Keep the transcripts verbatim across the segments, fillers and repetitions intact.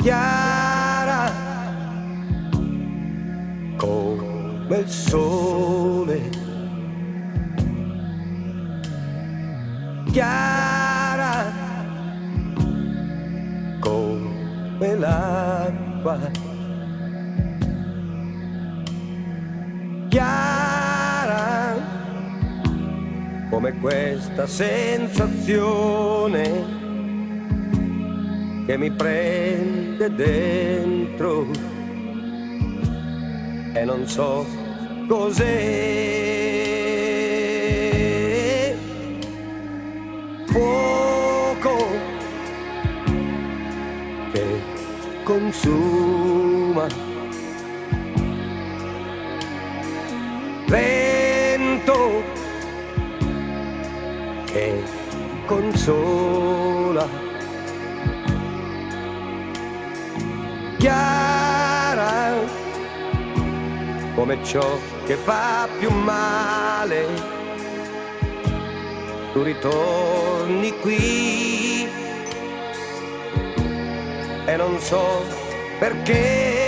chiara come il sole, chiara come l'acqua, chiara come questa sensazione che mi prende dentro e non so cos'è. Fuoco che consuma, vento che consola, chiara come ciò che fa più male. Tu ritorni qui e non so perché.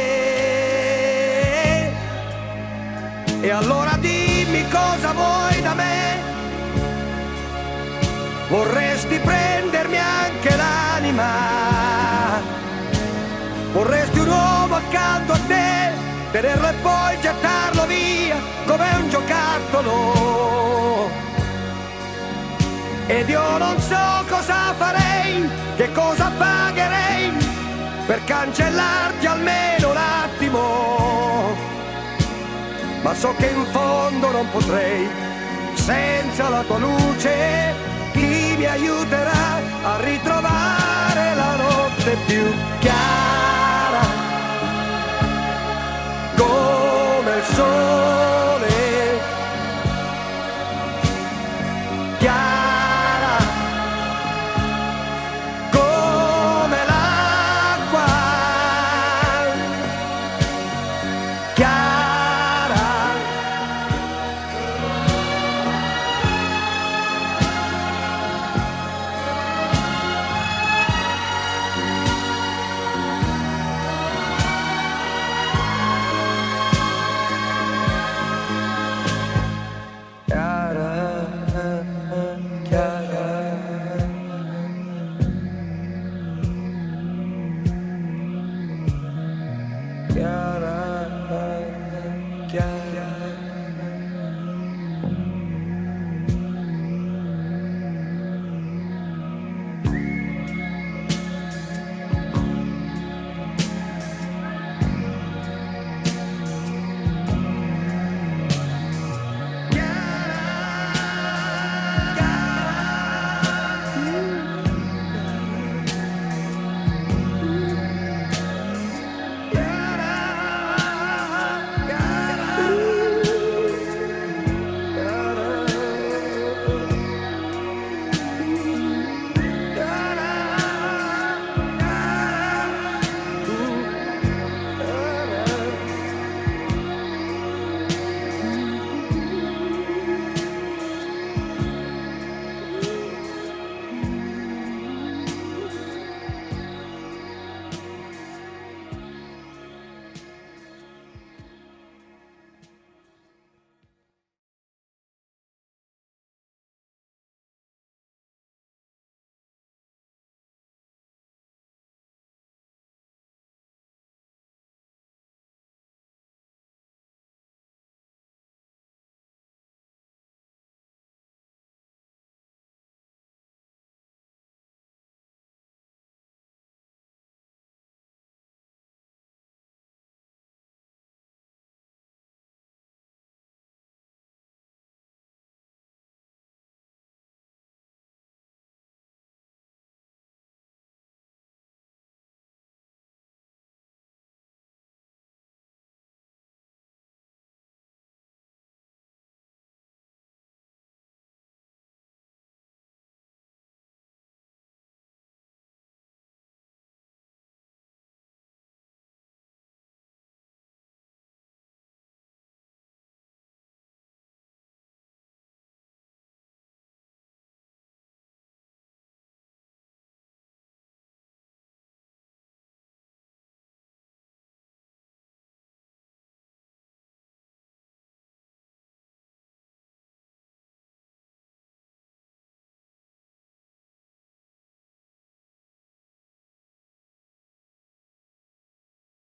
E allora dimmi cosa vuoi da me. Vorresti prendermi anche l'anima, vorresti un uomo accanto a te, tenerlo e poi gettarlo via come un giocattolo. Ed io non so cosa farei, che cosa pagherei per cancellarti almeno un attimo, ma so che in fondo non potrei senza la tua luce. Chi mi aiuterà a ritrovare la notte più chiara come il sole, chiara